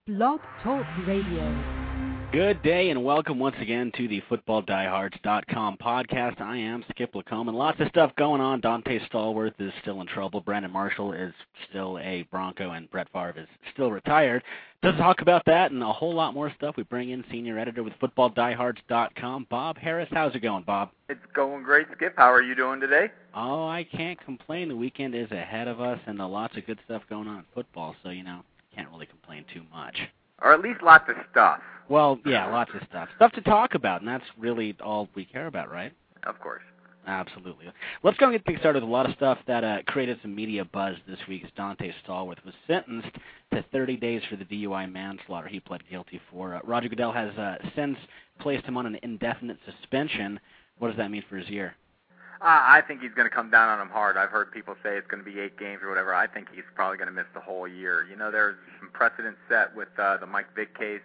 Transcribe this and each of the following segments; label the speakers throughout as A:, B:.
A: Blog Talk Radio.
B: Good day and welcome once again to the FootballDiehards.com podcast. I am Skip Lacombe, and lots of stuff going on. Dante Stallworth is still in trouble. Brandon Marshall is still a Bronco, and Brett Favre is still retired. To talk about that and a whole lot more stuff, we bring in senior editor with FootballDiehards.com, Bob Harris. How's it going, Bob?
C: It's going great, Skip. How are you doing today?
B: Oh, I can't complain. The weekend is ahead of us, and lots of good stuff going on in football, so, can't really complain too much.
C: Or at least lots of stuff.
B: Well, yeah, lots of stuff. Stuff to talk about, and that's really all we care about, right?
C: Of course.
B: Absolutely. Let's go and get things started with a lot of stuff that created some media buzz this week as Dante Stallworth was sentenced to 30 days for the DUI manslaughter he pled guilty for. Roger Goodell has since placed him on an indefinite suspension. What does that mean for his year?
C: I think he's going to come down on him hard. I've heard people say it's going to be 8 games or whatever. I think he's probably going to miss the whole year. There's some precedent set with the Mike Vick case.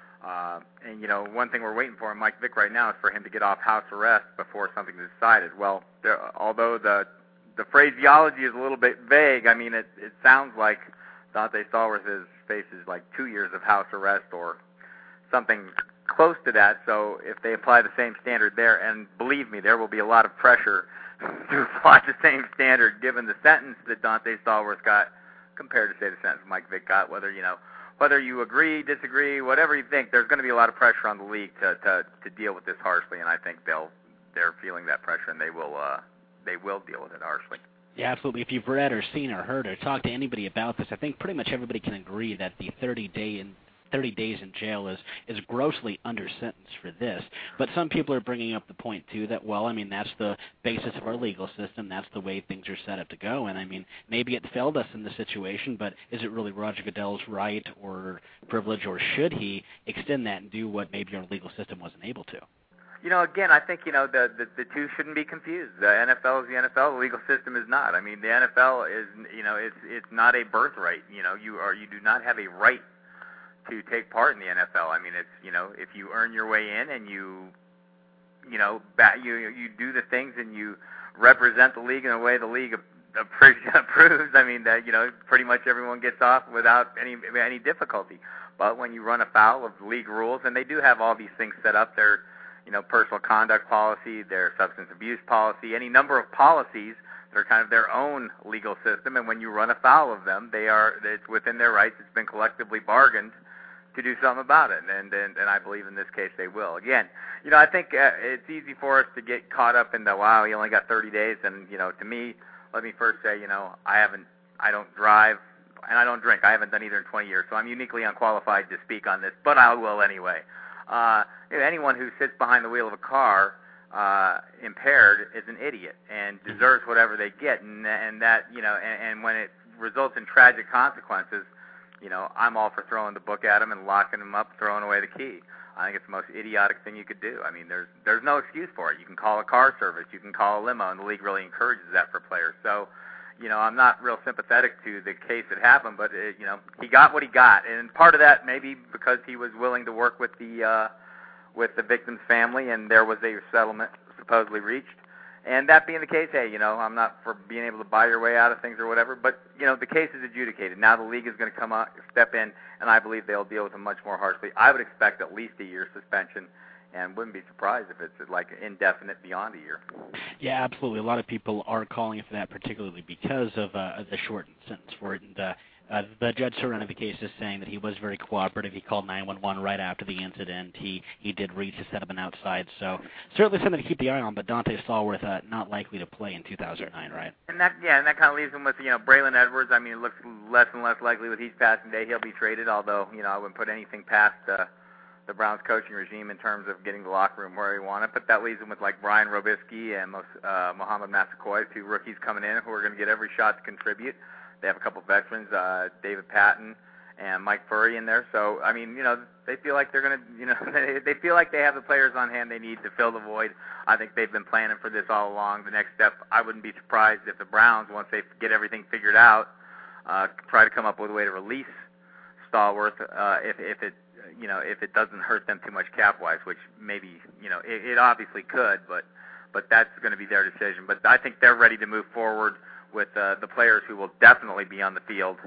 C: And, one thing we're waiting for in Mike Vick right now is for him to get off house arrest before something is decided. Well, although the phraseology is a little bit vague, I mean, it sounds like Dante Stallworth faces like 2 years of house arrest or something close to that. So if they apply the same standard there, and believe me, there will be a lot of pressure to apply the same standard given the sentence that Dante Stallworth got compared to, say, the sentence Mike Vick got, whether you agree, disagree, whatever you think, there's going to be a lot of pressure on the league to deal with this harshly, and I think they're feeling that pressure, and they will deal with it harshly. Yeah,
B: absolutely. If you've read or seen or heard or talked to anybody about this, I think pretty much everybody can agree that the 30 days in jail is grossly under-sentenced for this. But some people are bringing up the point, too, that, that's the basis of our legal system. That's the way things are set up to go. And, maybe it failed us in this situation, but is it really Roger Goodell's right or privilege, or should he extend that and do what maybe our legal system wasn't able to?
C: Again, I think, the two shouldn't be confused. The NFL is the NFL. The legal system is not. The NFL is, it's not a birthright. You do not have a right to take part in the NFL. It's, if you earn your way in and you do the things and you represent the league in a way the league approves, that, pretty much everyone gets off without any difficulty. But when you run afoul of league rules, and they do have all these things set up, their, personal conduct policy, their substance abuse policy, any number of policies, they're kind of their own legal system, and when you run afoul of them, it's within their rights. It's been collectively bargained to do something about it, and I believe in this case they will. Again, I think it's easy for us to get caught up in the, wow, he only got 30 days, and, to me, let me first say, I don't drive, and I don't drink. I haven't done either in 20 years, so I'm uniquely unqualified to speak on this, but I will anyway. Anyone who sits behind the wheel of a car impaired is an idiot and deserves whatever they get, and that, and when it results in tragic consequences, I'm all for throwing the book at him and locking him up, throwing away the key. I think it's the most idiotic thing you could do. There's no excuse for it. You can call a car service, you can call a limo, and the league really encourages that for players. So, I'm not real sympathetic to the case that happened, but he got what he got, and part of that maybe because he was willing to work with the victim's family, and there was a settlement supposedly reached. And that being the case, hey, I'm not for being able to buy your way out of things or whatever, but, the case is adjudicated. Now the league is going to come out, step in, and I believe they'll deal with him much more harshly. I would expect at least a year suspension, and wouldn't be surprised if it's like indefinite beyond a year.
B: Yeah, absolutely. A lot of people are calling for that, particularly because of the shortened sentence for it. And the judge surrounding the case is saying that he was very cooperative. He called 911 right after the incident. He did reach to set up an outside. So certainly something to keep the eye on. But Dante Stallworth not likely to play in 2009, right?
C: And that kind of leaves him with Braylon Edwards. It looks less and less likely with his passing day he'll be traded. Although I wouldn't put anything past the Browns coaching regime in terms of getting the locker room where he wanted. But that leaves him with like Brian Robisky and Mohamed Massaquoi, 2 rookies coming in who are going to get every shot to contribute. They have a couple veterans, David Patton and Mike Furry in there. So, they feel like they're going to, they feel like they have the players on hand they need to fill the void. I think they've been planning for this all along. The next step, I wouldn't be surprised if the Browns, once they get everything figured out, try to come up with a way to release Stallworth if it doesn't hurt them too much cap-wise, which maybe, it obviously could, but that's going to be their decision. But I think they're ready to move forward with the players who will definitely be on the field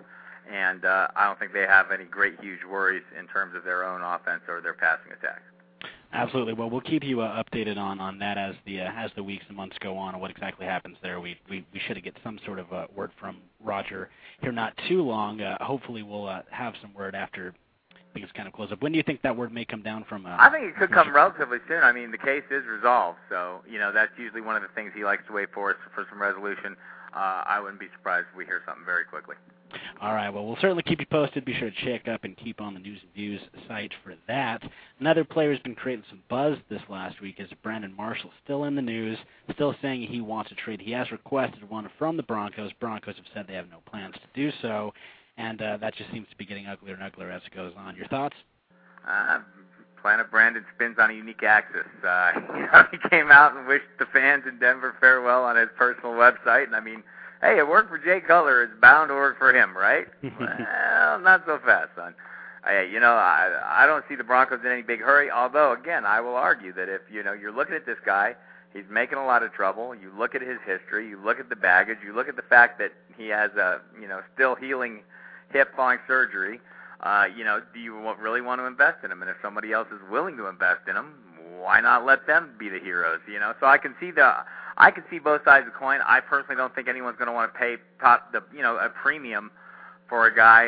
C: and I don't think they have any great, huge worries in terms of their own offense or their passing attack.
B: Absolutely. Well, we'll keep you updated on that as the weeks and months go on and what exactly happens there. We should get some sort of word from Roger here not too long. Hopefully we'll have some word after things kind of close up. When do you think that word may come down from?
C: I think it could come relatively soon. I mean, the case is resolved, so that's usually one of the things he likes to wait for some resolution. I wouldn't be surprised if we hear something very quickly.
B: All right, well, we'll certainly keep you posted. Be sure to check up and keep on the News and Views site for that. Another player who's been creating some buzz this last week is Brandon Marshall, still in the news, still saying he wants a trade. He has requested one from the Broncos. Broncos have said they have no plans to do so, and that just seems to be getting uglier and uglier as it goes on. Your thoughts?
C: Planet Brandon spins on a unique axis. He came out and wished the fans in Denver farewell on his personal website, and I mean, hey, it worked for Jay Cutler. It's bound to work for him, right? Well, not so fast, son. I don't see the Broncos in any big hurry, although, again, I will argue that if, you're looking at this guy, he's making a lot of trouble. You look at his history. You look at the baggage. You look at the fact that he has a, still healing hip following surgery. Do you really want to invest in him? And if somebody else is willing to invest in him, why not let them be the heroes? So I can see both sides of the coin. I personally don't think anyone's going to want to pay a premium for a guy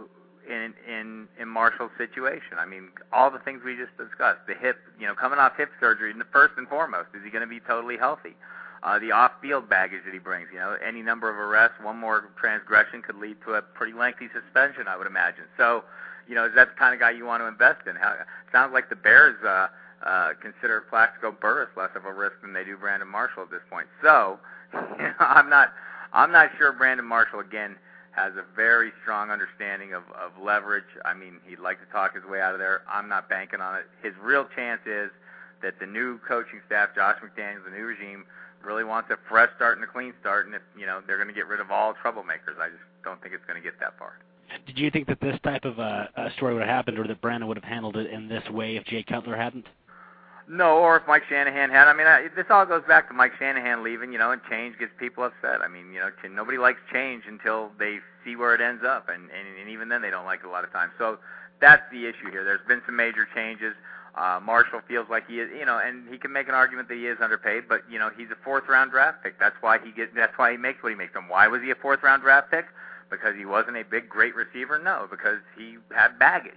C: in Marshall's situation. I mean, all the things we just discussed, the hip, coming off hip surgery, first and foremost, is he going to be totally healthy? The off-field baggage that he brings, any number of arrests, one more transgression could lead to a pretty lengthy suspension, I would imagine. So, is that the kind of guy you want to invest in? Sounds like the Bears consider Plaxico Burress less of a risk than they do Brandon Marshall at this point. So, I'm not sure Brandon Marshall, again, has a very strong understanding of leverage. I mean, he'd like to talk his way out of there. I'm not banking on it. His real chance is that the new coaching staff, Josh McDaniels, the new regime, really wants a fresh start and a clean start, and if they're going to get rid of all troublemakers, I just don't think it's going to get that far.
B: Did you think that this type of a story would have happened, or that Brandon would have handled it in this way if Jay Cutler hadn't?
C: No, or if Mike Shanahan had. I mean, this all goes back to Mike Shanahan leaving, and change gets people upset. I mean, nobody likes change until they see where it ends up, and even then they don't like it a lot of times. So that's the issue here. There's been some major changes. Marshall feels like he is, and he can make an argument that he is underpaid, but he's a fourth-round draft pick. That's why he makes what he makes. And why was he a fourth-round draft pick? Because he wasn't a big, great receiver? No, because he had baggage.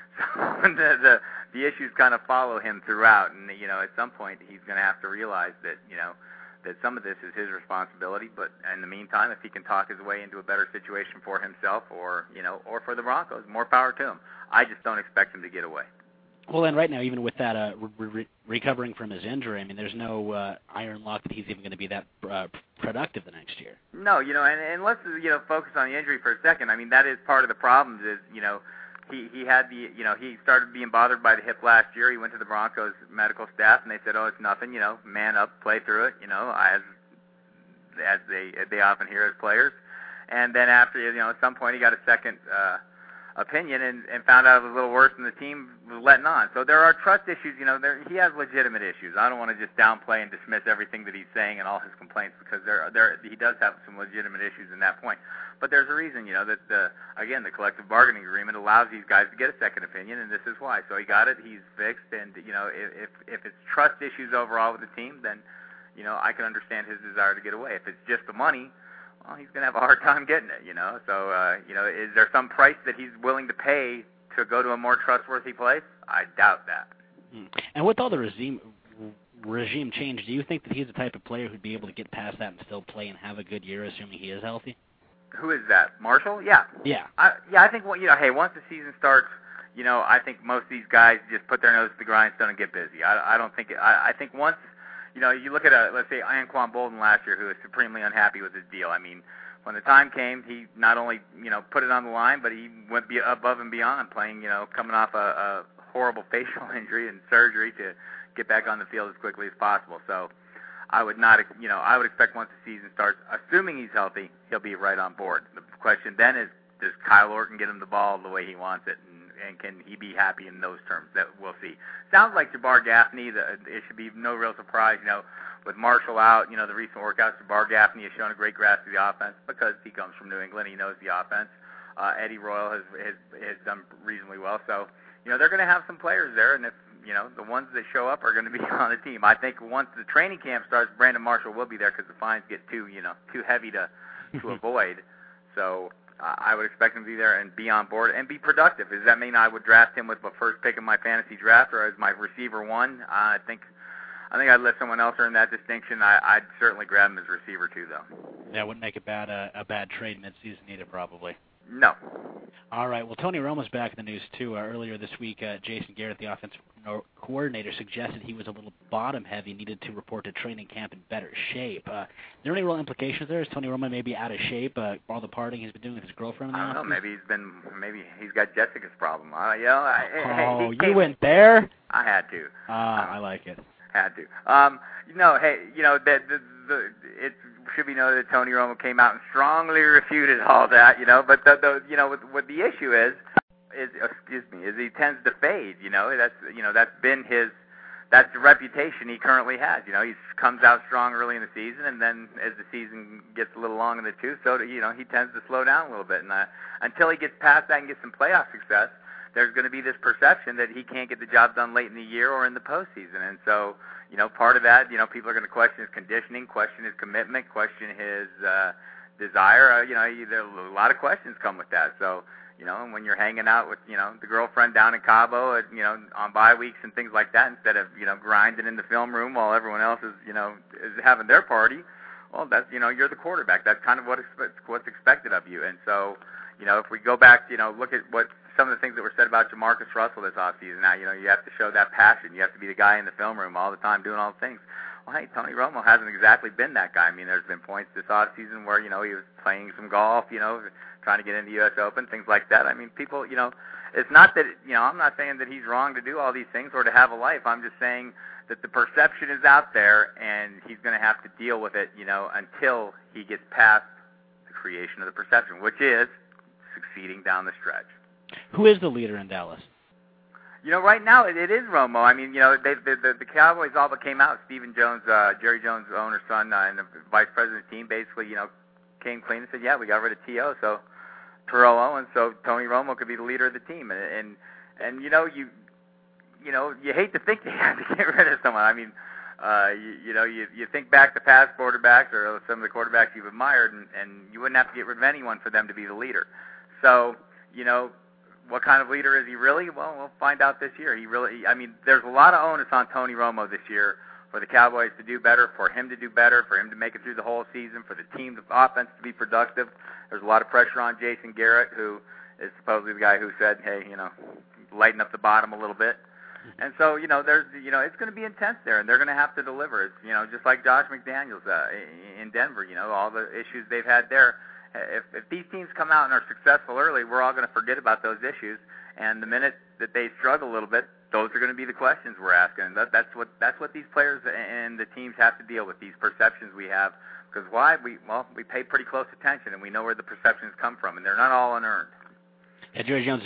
C: So the issues kind of follow him throughout, and at some point he's going to have to realize that that some of this is his responsibility. But in the meantime, if he can talk his way into a better situation for himself, or for the Broncos, more power to him. I just don't expect him to get away.
B: Well, and right now, even with that recovering from his injury, I mean, there's no iron lock that he's even going to be that productive the next year.
C: No, and let's focus on the injury for a second. I mean, that is part of the problems. Is he had he started being bothered by the hip last year. He went to the Broncos medical staff, and they said, "Oh, it's nothing. Man up, play through it." As they often hear as players. And then after at some point he got a second opinion and found out it was a little worse than the team was letting on. So there are trust issues. He has legitimate issues. I don't want to just downplay and dismiss everything that he's saying and all his complaints, because he does have some legitimate issues in that point. But there's a reason, that the collective bargaining agreement allows these guys to get a second opinion, and this is why. So he got it. He's fixed, and if it's trust issues overall with the team, then I can understand his desire to get away. If it's just the money, well, he's going to have a hard time getting it, So, is there some price that he's willing to pay to go to a more trustworthy place? I doubt that.
B: And with all the regime change, do you think that he's the type of player who'd be able to get past that and still play and have a good year, assuming he is healthy?
C: Who is that? Marshall? Yeah.
B: Yeah.
C: I think, hey, once the season starts, I think most of these guys just put their nose to the grindstone and get busy. I don't think, I think once, you look at let's say Anquan Bolden last year, who was supremely unhappy with his deal. I mean, when the time came, he not only, put it on the line, but he went above and beyond, playing, coming off a horrible facial injury and surgery to get back on the field as quickly as possible. So I would not, I would expect once the season starts, assuming he's healthy, he'll be right on board. The question then is, does Kyle Orton get him the ball the way he wants it, and can he be happy in those terms? That we'll see. Sounds like Jabbar Gaffney. It should be no real surprise, with Marshall out. The recent workouts, Jabbar Gaffney has shown a great grasp of the offense because he comes from New England. He knows the offense. Eddie Royal has done reasonably well. So, they're going to have some players there, and if the ones that show up are going to be on the team. I think once the training camp starts, Brandon Marshall will be there because the fines get too heavy to avoid. So I would expect him to be there and be on board and be productive. Does that mean I would draft him with the first pick in my fantasy draft or as my receiver one? I think I'd let someone else earn that distinction. I'd certainly grab him as receiver two, though.
B: That wouldn't make a bad trade mid-season either, probably.
C: No.
B: All right. Well, Tony Romo's back in the news, too. Earlier this week, Jason Garrett, the offensive coordinator, suggested he was a little bottom-heavy, needed to report to training camp in better shape. Is there any real implications there? Is Tony Romo maybe out of shape? All the partying he's been doing with his girlfriend?
C: I don't know. Maybe he's got Jessica's problem.
B: You went there?
C: I had to.
B: I like it.
C: Had to. It should be noted that Tony Romo came out and strongly refuted all that, But what the issue is he tends to fade. That's been that's the reputation he currently has. He comes out strong early in the season, and then as the season gets a little long in the tooth, so he tends to slow down a little bit. And until he gets past that and gets some playoff success, there's going to be this perception that he can't get the job done late in the year or in the postseason. And so, part of that, people are going to question his conditioning, question his commitment, question his desire. There a lot of questions come with that. So, and when you're hanging out with, the girlfriend down in Cabo, on bye weeks and things like that, instead of, grinding in the film room while everyone else is, is having their party, well, that's, you're the quarterback. That's kind of what's expected of you. And so, if we go back, look at what some of the things that were said about Jamarcus Russell this offseason. Now, you have to show that passion. You have to be the guy in the film room all the time doing all the things. Well, hey, Tony Romo hasn't exactly been that guy. I mean, there's been points this offseason where, he was playing some golf, trying to get into the U.S. Open, things like that. I mean, people, it's not that, I'm not saying that he's wrong to do all these things or to have a life. I'm just saying that the perception is out there, and he's going to have to deal with it, until he gets past the creation of the perception, which is succeeding down the stretch.
B: Who is the leader in Dallas?
C: Right now it is Romo. I mean, the Cowboys all but came out. Stephen Jones, Jerry Jones' owner's son, and the vice president of the team basically, came clean and said, yeah, we got rid of T.O., so Terrell Owens, so Tony Romo could be the leader of the team. And you hate to think they have to get rid of someone. I mean, you think back to past quarterbacks or some of the quarterbacks you've admired, and you wouldn't have to get rid of anyone for them to be the leader. So, what kind of leader is he really? Well, we'll find out this year. There's a lot of onus on Tony Romo this year for the Cowboys to do better, for him to do better, for him to make it through the whole season, for the team, the offense to be productive. There's a lot of pressure on Jason Garrett, who is supposedly the guy who said, hey, lighten up the bottom a little bit. And so, there's, it's going to be intense there, and they're going to have to deliver. It's, just like Josh McDaniels in Denver, all the issues they've had there. If these teams come out and are successful early, we're all going to forget about those issues. And the minute that they struggle a little bit, those are going to be the questions we're asking. And that's what these players and the teams have to deal with, these perceptions we have. Because why? We pay pretty close attention, and we know where the perceptions come from, and they're not all unearned.
B: Yeah, Jerry Jones is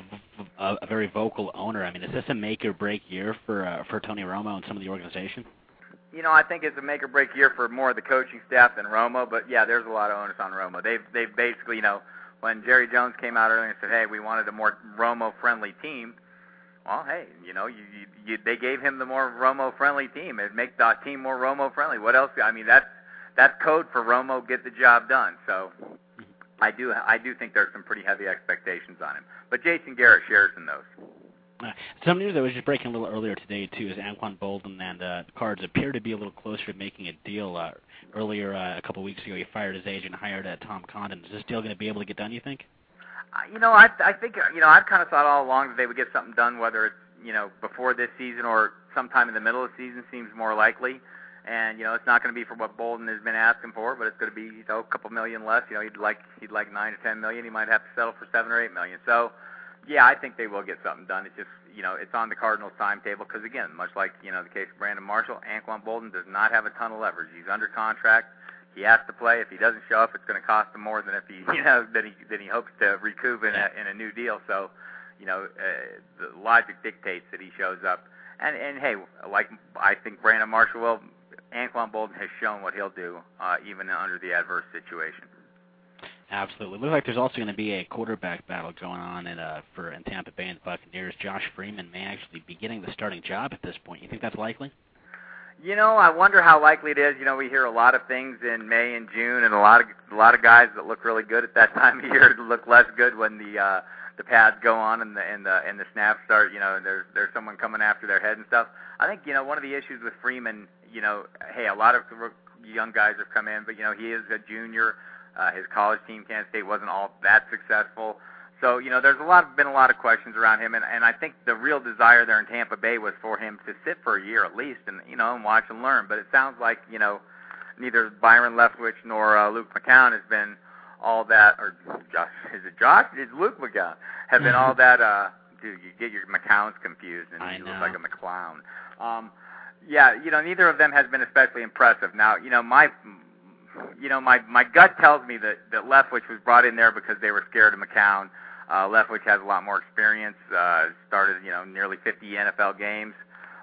B: a very vocal owner. I mean, is this a make or break year for Tony Romo and some of the organization?
C: I think it's a make-or-break year for more of the coaching staff than Romo, but, yeah, there's a lot of onus on Romo. They've basically, when Jerry Jones came out earlier and said, hey, we wanted a more Romo-friendly team, well, hey, they gave him the more Romo-friendly team. It'd make the team more Romo-friendly. What else? I mean, that's code for Romo, get the job done. So I do think there's some pretty heavy expectations on him. But Jason Garrett shares in those.
B: Some news that was just breaking a little earlier today, too, is Anquan Boldin and the Cards appear to be a little closer to making a deal. Earlier, a couple of weeks ago, he fired his agent and hired Tom Condon. Is this deal going to be able to get done, you think?
C: I think, I've kind of thought all along that they would get something done, whether it's, before this season or sometime in the middle of the season seems more likely. And, it's not going to be for what Boldin has been asking for, but it's going to be, a couple million less. He'd like $9 to $10 million. He might have to settle for $7 or $8 million. So, yeah, I think they will get something done. It's just, it's on the Cardinals' timetable because, again, much like, the case of Brandon Marshall, Anquan Boldin does not have a ton of leverage. He's under contract. He has to play. If he doesn't show up, it's going to cost him more than if he, than he hopes to recoup in a new deal. So, the logic dictates that he shows up. And hey, like I think Brandon Marshall will, Anquan Boldin has shown what he'll do, even under the adverse situation.
B: Absolutely. It looks like there's also going to be a quarterback battle going on in Tampa Bay and the Buccaneers. Josh Freeman may actually be getting the starting job at this point. You think that's likely?
C: I wonder how likely it is. We hear a lot of things in May and June, and a lot of guys that look really good at that time of year look less good when the pads go on and the snaps start. There's someone coming after their head and stuff. I think one of the issues with Freeman, hey, a lot of young guys have come in, but he is a junior. His college team, Kansas State, wasn't all that successful. So, there's been a lot of questions around him, and I think the real desire there in Tampa Bay was for him to sit for a year at least and, and watch and learn. But it sounds like, neither Byron Leftwich nor Luke McCown has been all that, or Josh, is it Josh? It's Luke McCown, have been all that, dude, you get your McCowns confused, and you look like a McClown. Neither of them has been especially impressive. Now, my gut tells me that Leftwich was brought in there because they were scared of McCown. Leftwich has a lot more experience, started, nearly 50 NFL games,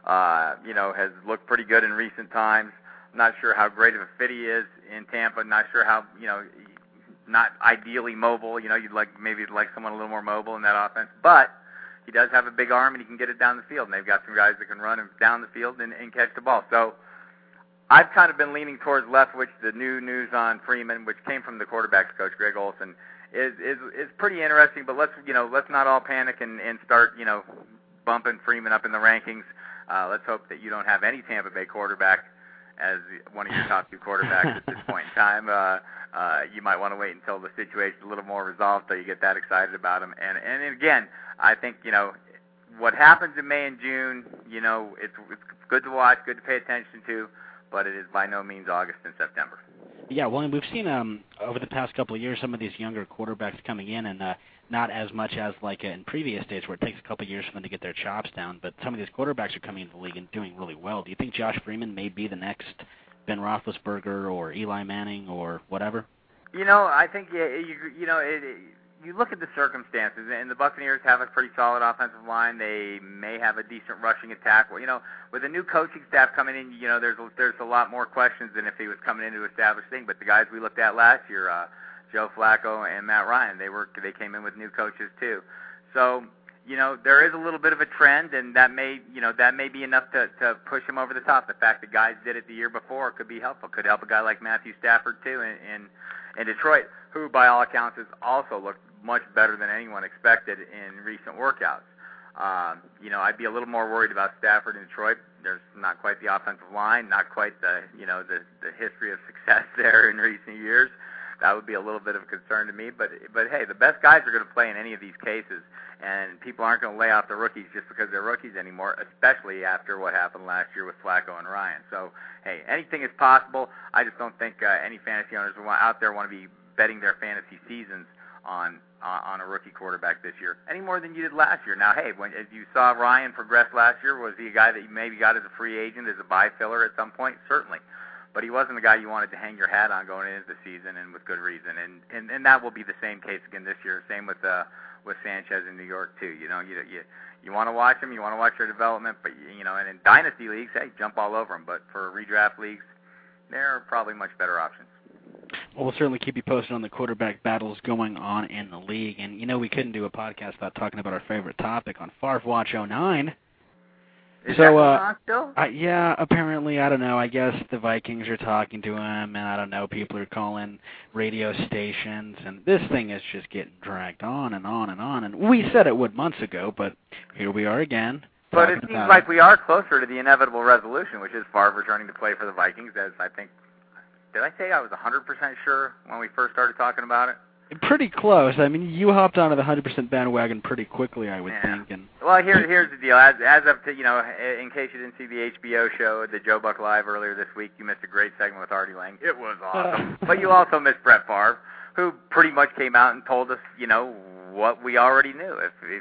C: has looked pretty good in recent times. I'm not sure how great of a fit he is in Tampa. Not sure how, not ideally mobile. You'd like someone a little more mobile in that offense. But he does have a big arm, and he can get it down the field. And they've got some guys that can run him down the field and catch the ball. So I've kind of been leaning towards Leftwich. The new news on Freeman, which came from the quarterbacks coach, Greg Olson, is pretty interesting. But let's not all panic and start, bumping Freeman up in the rankings. Let's hope that you don't have any Tampa Bay quarterback as one of your top two quarterbacks at this point in time. You might want to wait until the situation's a little more resolved so you get that excited about him. And again, I think, what happens in May and June, it's good to watch, good to pay attention to, but it is by no means August and September.
B: Yeah, well, and we've seen over the past couple of years some of these younger quarterbacks coming in, and not as much as like in previous days where it takes a couple of years for them to get their chops down, but some of these quarterbacks are coming into the league and doing really well. Do you think Josh Freeman may be the next Ben Roethlisberger or Eli Manning or whatever?
C: I think, you look at the circumstances, and the Buccaneers have a pretty solid offensive line. They may have a decent rushing attack. Well, with a new coaching staff coming in, there's a lot more questions than if he was coming in to establish things. But the guys we looked at last year, Joe Flacco and Matt Ryan, they came in with new coaches too. So, there is a little bit of a trend, and that may be enough to push him over the top. The fact that guys did it the year before could be helpful. Could help a guy like Matthew Stafford too in Detroit, who by all accounts has also looked much better than anyone expected in recent workouts. I'd be a little more worried about Stafford in Detroit. There's not quite the offensive line, not quite the history of success there in recent years. That would be a little bit of a concern to me. But hey, the best guys are going to play in any of these cases, and people aren't going to lay off the rookies just because they're rookies anymore, especially after what happened last year with Flacco and Ryan. So, hey, anything is possible. I just don't think any fantasy owners out there want to be betting their fantasy seasons on a rookie quarterback this year any more than you did last year. Now, hey, as you saw Ryan progress last year, was he a guy that you maybe got as a free agent, as a buy filler at some point? Certainly. But he wasn't a guy you wanted to hang your hat on going into the season, and with good reason. And that will be the same case again this year. Same with Sanchez in New York too. You want to watch him, you want to watch their development, but and in dynasty leagues, hey, jump all over them. But for redraft leagues, there are probably much better options.
B: Well, we'll certainly keep you posted on the quarterback battles going on in the league. And, we couldn't do a podcast without talking about our favorite topic on Favre Watch 09.
C: Is that going on still?
B: Yeah, apparently, I don't know. I guess the Vikings are talking to him, and I don't know, people are calling radio stations, and this thing is just getting dragged on and on and on. And we said it would months ago, but here we are again.
C: But it seems like we are closer to the inevitable resolution, which is Favre returning to play for the Vikings, as I think. Did I say I was 100% sure when we first started talking about it?
B: Pretty close. I mean, you hopped onto the 100% bandwagon pretty quickly, I would think. And
C: well, here's the deal. As of in case you didn't see the HBO show, the Joe Buck Live earlier this week, you missed a great segment with Artie Lang. It was awesome. But you also missed Brett Favre, who pretty much came out and told us, what we already knew.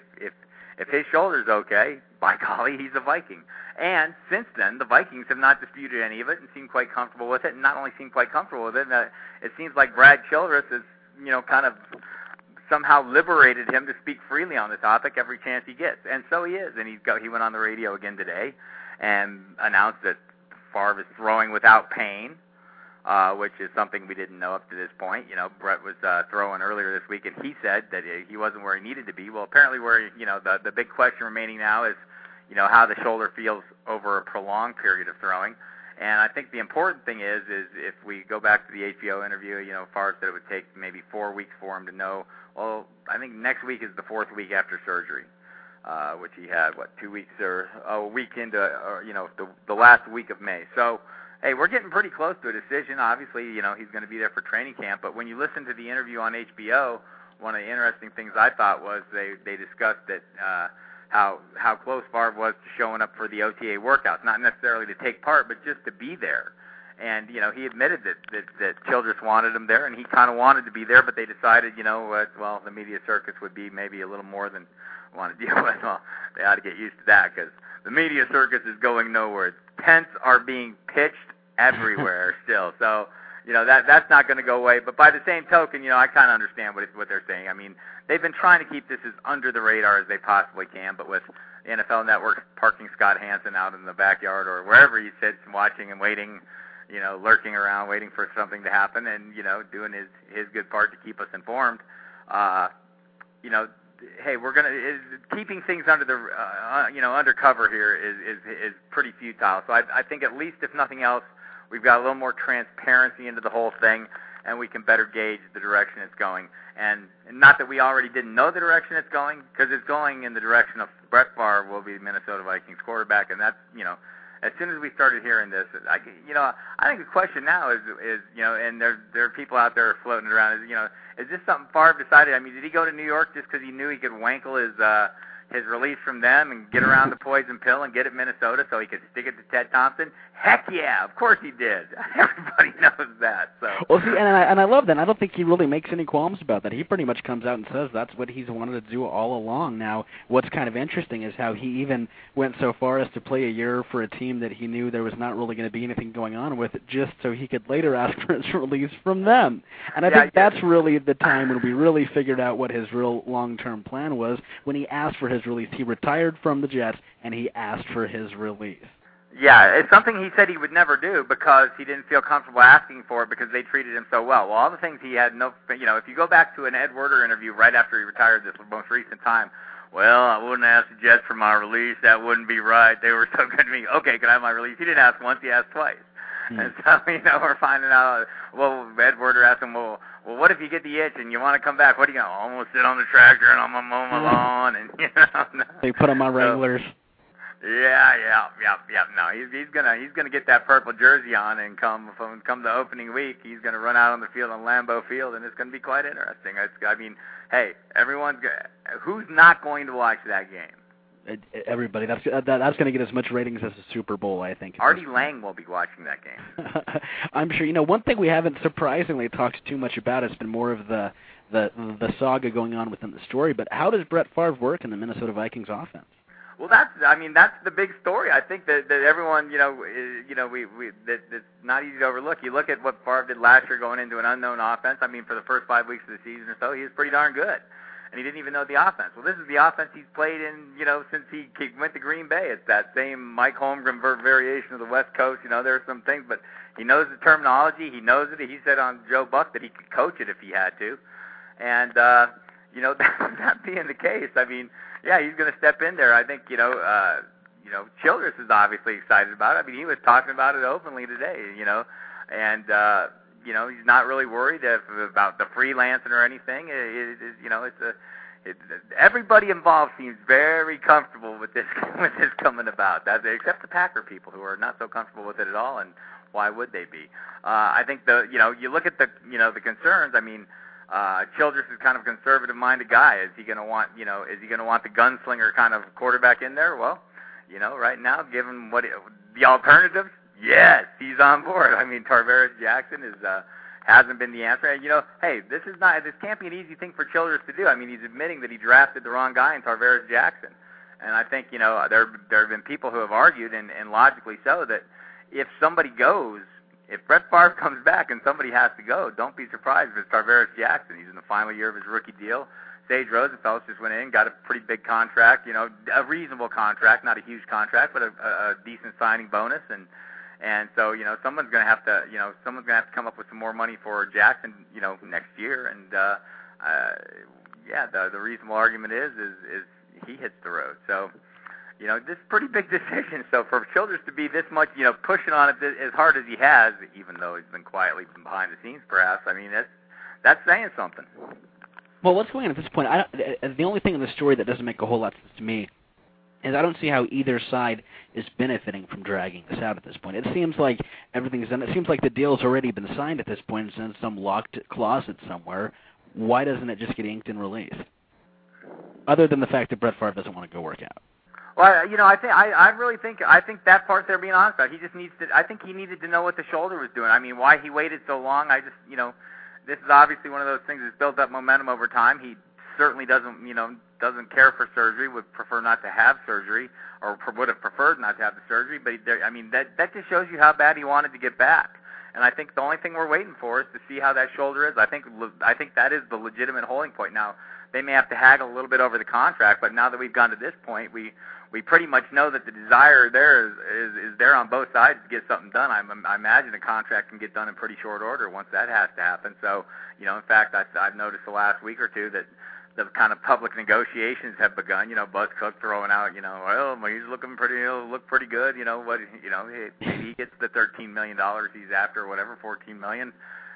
C: If his shoulder's okay, by golly, he's a Viking. And since then, the Vikings have not disputed any of it and seem quite comfortable with it. And not only seem quite comfortable with it, it seems like Brad Childress is, kind of somehow liberated him to speak freely on the topic every chance he gets. And so he is. And he went on the radio again today and announced that Favre is throwing without pain. which is something we didn't know up to this point. You know, Brett was throwing earlier this week, and he said that he wasn't where he needed to be. Well, apparently the big question remaining now is, how the shoulder feels over a prolonged period of throwing. And I think the important thing is if we go back to the HBO interview, Favre said it would take maybe 4 weeks for him to know. Well, I think next week is the 4th week after surgery, which he had, 2 weeks or a week into, the last week of May. So, hey, we're getting pretty close to a decision. Obviously, he's going to be there for training camp. But when you listen to the interview on HBO, one of the interesting things I thought was they discussed that how close Favre was to showing up for the OTA workouts, not necessarily to take part, but just to be there. And he admitted that Childress wanted him there, and he kind of wanted to be there, but they decided, the media circus would be maybe a little more than I want to deal with. Well, they ought to get used to that because the media circus is going nowhere. Tents are being pitched everywhere still. So, that's not going to go away. But by the same token, I kind of understand what they're saying. I mean, they've been trying to keep this as under the radar as they possibly can, but with the NFL Network parking Scott Hansen out in the backyard or wherever he sits watching and waiting, lurking around, waiting for something to happen and, doing his good part to keep us informed, hey, we're keeping things under the, undercover here is pretty futile. So I think at least, if nothing else, we've got a little more transparency into the whole thing, and we can better gauge the direction it's going. And not that we already didn't know the direction it's going, because it's going in the direction of Brett Favre will be the Minnesota Vikings quarterback, and that's, as soon as we started hearing this, I think the question now is and there are people out there floating around, is this something Favre decided? I mean, did he go to New York just because he knew he could wankle his release from them and get around the poison pill and get it Minnesota so he could stick it to Ted Thompson? Heck yeah, of course he did. Everybody knows that. So.
B: Well, see, and I love that. I don't think he really makes any qualms about that. He pretty much comes out and says that's what he's wanted to do all along. Now, what's kind of interesting is how he even went so far as to play a year for a team that he knew there was not really going to be anything going on with, just so he could later ask for his release from them. And I think that's really the time when we really figured out what his real long-term plan was. When he asked for his release, he retired from the Jets, and he asked for his release.
C: Yeah, it's something he said he would never do because he didn't feel comfortable asking for it because they treated him so well. Well, all the things he had if you go back to an Ed Werder interview right after he retired this most recent time, well, I wouldn't ask the Jets for my release. That wouldn't be right. They were so good to me. Okay, can I have my release? He didn't ask once. He asked twice. And so, we're finding out, Ed Werder asked him, well, what if you get the itch and you want to come back? What are you going to almost sit on the tractor and I'm going to mow my lawn? And,
B: They put him on Wranglers.
C: Yeah. No, he's gonna get that purple jersey on, and come the opening week, he's gonna run out on the field on Lambeau Field, and it's gonna be quite interesting. Hey, who's not going to watch that game?
B: Everybody. That's going to get as much ratings as the Super Bowl, I think.
C: Artie Lang will be watching that game.
B: I'm sure. One thing we haven't surprisingly talked too much about has been more of the saga going on within the story. But how does Brett Favre work in the Minnesota Vikings offense?
C: Well, that's the big story. I think that everyone, that's not easy to overlook. You look at what Favre did last year going into an unknown offense. I mean, for the first 5 weeks of the season or so, he was pretty darn good. And he didn't even know the offense. Well, this is the offense he's played in, since he went to Green Bay. It's that same Mike Holmgren variation of the West Coast. There are some things, but he knows the terminology. He knows it. He said on Joe Buck that he could coach it if he had to. And, that being the case, I mean, yeah, he's going to step in there. I think, Childress is obviously excited about it. I mean, he was talking about it openly today, and, he's not really worried about the freelancing or anything. Everybody involved seems very comfortable with this coming about. Except the Packer people who are not so comfortable with it at all, and why would they be? I think you look at the concerns. I mean, Childress is kind of a conservative-minded guy. Is he going to want the gunslinger kind of quarterback in there? Well, right now, given the alternatives, yes, he's on board. I mean, Tarvaris Jackson hasn't been the answer. And, hey, this can't be an easy thing for Childress to do. I mean, he's admitting that he drafted the wrong guy in Tarvaris Jackson. And I think, there have been people who have argued, and logically so, that if somebody goes, if Brett Favre comes back and somebody has to go, don't be surprised if it's Tarvaris Jackson. He's in the final year of his rookie deal. Sage Rosenfels just went in, got a pretty big contract, a reasonable contract, not a huge contract, but a decent signing bonus. And so, someone's going to have to come up with some more money for Jackson, next year. And the reasonable argument is he hits the road. So, this is a pretty big decision. So for Childress to be this much, pushing on it as hard as he has, even though he's been quietly behind the scenes, perhaps, I mean, that's saying something.
B: Well, what's going on at this point? The only thing in the story that doesn't make a whole lot of sense to me is I don't see how either side is benefiting from dragging this out at this point. It seems like everything's done. It seems like the deal's already been signed at this point. It's in some locked closet somewhere. Why doesn't it just get inked and released? Other than the fact that Brett Favre doesn't want to go work out.
C: Well, I think that part they're being honest about. He just needs to. I think he needed to know what the shoulder was doing. I mean, why he waited so long? This is obviously one of those things that's built up momentum over time. He certainly doesn't care for surgery, would prefer not to have surgery, or would have preferred not to have the surgery. But that just shows you how bad he wanted to get back. And I think the only thing we're waiting for is to see how that shoulder is. I think that is the legitimate holding point. Now, they may have to haggle a little bit over the contract, but now that we've gone to this point, we pretty much know that the desire there is there on both sides to get something done. I imagine a contract can get done in pretty short order once that has to happen. So, in fact, I've noticed the last week or two that the kind of public negotiations have begun. Buzz Cook throwing out, well, he's looking pretty, he'll look pretty good. He gets the $13 million he's after, or whatever, $14 million.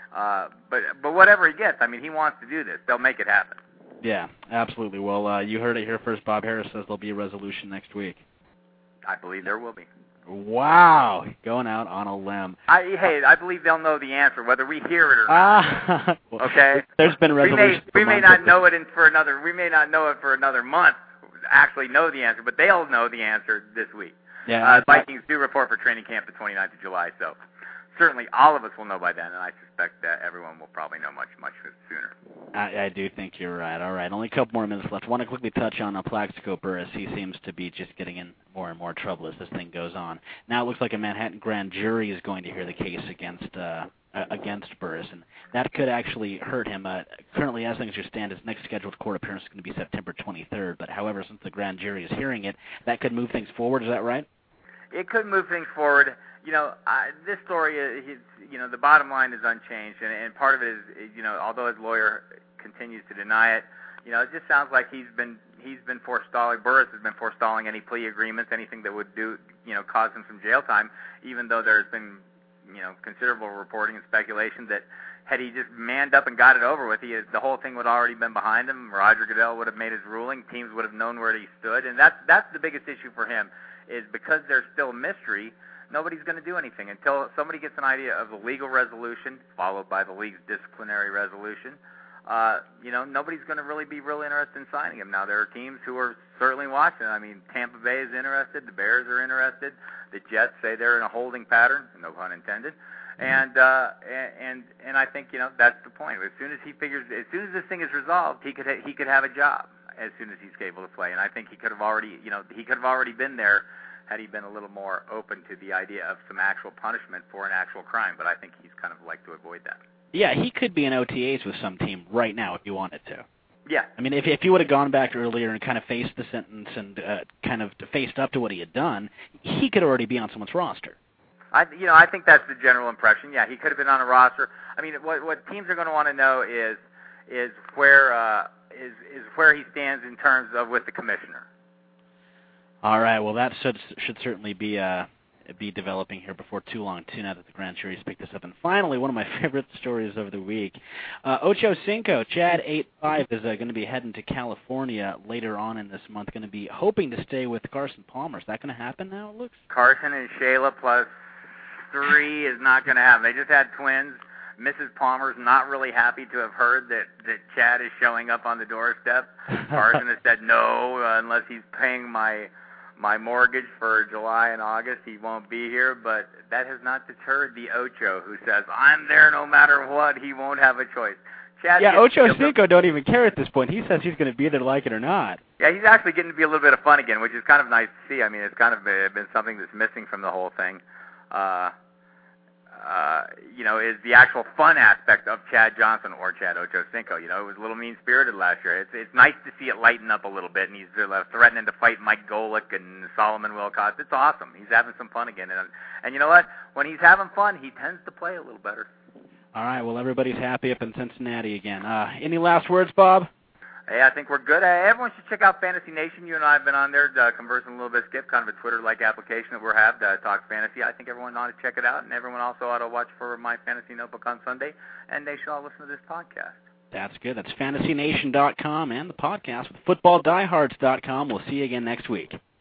C: But whatever he gets, I mean, he wants to do this. They'll make it happen.
B: Yeah, absolutely. Well, you heard it here first. Bob Harris says there'll be a resolution next week.
C: I believe there will be.
B: Wow, going out on a limb.
C: I believe they'll know the answer, whether we hear it or not. Okay.
B: There's been a resolution.
C: We may not know it for another month. Actually, know the answer, but they'll know the answer this week.
B: Yeah.
C: Vikings do report for training camp the 29th of July, so certainly all of us will know by then, and I suspect that everyone will probably know much sooner.
B: I do think you're right. All right, only a couple more minutes left. I want to quickly touch on Plaxico Burress. He seems to be just getting in more and more trouble as this thing goes on. Now it looks like a Manhattan grand jury is going to hear the case against Burress, and that could actually hurt him. Currently, as things stand, his next scheduled court appearance is going to be September 23rd, but however, since the grand jury is hearing it, that could move things forward. Is that right?
C: It could move things forward. This story, the bottom line is unchanged, and part of it is, although his lawyer continues to deny it, it just sounds like he's been forestalling. Burress has been forestalling any plea agreements, anything that would cause him some jail time, even though there's been, considerable reporting and speculation that had he just manned up and got it over with, the whole thing would have already been behind him. Roger Goodell would have made his ruling. Teams would have known where he stood, and that's the biggest issue for him, is because there's still mystery. Nobody's going to do anything until somebody gets an idea of the legal resolution, followed by the league's disciplinary resolution. Nobody's going to really be interested in signing him. Now, there are teams who are certainly watching. I mean, Tampa Bay is interested. The Bears are interested. The Jets say they're in a holding pattern, no pun intended. And I think that's the point. As soon as this thing is resolved, he could have a job as soon as he's able to play. And I think he could have already been there had he been a little more open to the idea of some actual punishment for an actual crime. But I think he's kind of like to avoid that.
B: Yeah, he could be in OTAs with some team right now if he wanted to.
C: Yeah.
B: I mean, if he would have gone back earlier and kind of faced the sentence and kind of faced up to what he had done, he could already be on someone's roster.
C: I think that's the general impression. Yeah, he could have been on a roster. I mean, what teams are going to want to know is where he stands in terms of with the commissioner.
B: All right. Well, that should certainly be developing here before too long, too, now that the grand jury's picked this up. And finally, one of my favorite stories of the week, Ocho Cinco, Chad 8-5, is going to be heading to California later on in this month, going to be hoping to stay with Carson Palmer. Is that going to happen now, it looks?
C: Carson and Shayla plus 3 is not going to happen. They just had twins. Mrs. Palmer's not really happy to have heard that Chad is showing up on the doorstep. Carson has said no, unless he's paying my mortgage for July and August, he won't be here, but that has not deterred the Ocho, who says, I'm there no matter what, he won't have a choice.
B: Ocho Cinco don't even care at this point. He says he's going to be there like it or not.
C: Yeah, he's actually getting to be a little bit of fun again, which is kind of nice to see. I mean, it's kind of been something that's missing from the whole thing. is the actual fun aspect of Chad Johnson or Chad Ochocinco. It was a little mean-spirited last year. It's nice to see it lighten up a little bit, and he's threatening to fight Mike Golick and Solomon Wilcox. It's awesome. He's having some fun again. And you know what? When he's having fun, he tends to play a little better.
B: All right, well, everybody's happy up in Cincinnati again. Any last words, Bob?
C: Hey, I think we're good. Everyone should check out Fantasy Nation. You and I have been on there conversing a little bit, Skip, kind of a Twitter-like application that we have to talk fantasy. I think everyone ought to check it out, and everyone also ought to watch for My Fantasy Notebook on Sunday, and they should all listen to this podcast. That's good. That's FantasyNation.com and the podcast with FootballDiehards.com. We'll see you again next week.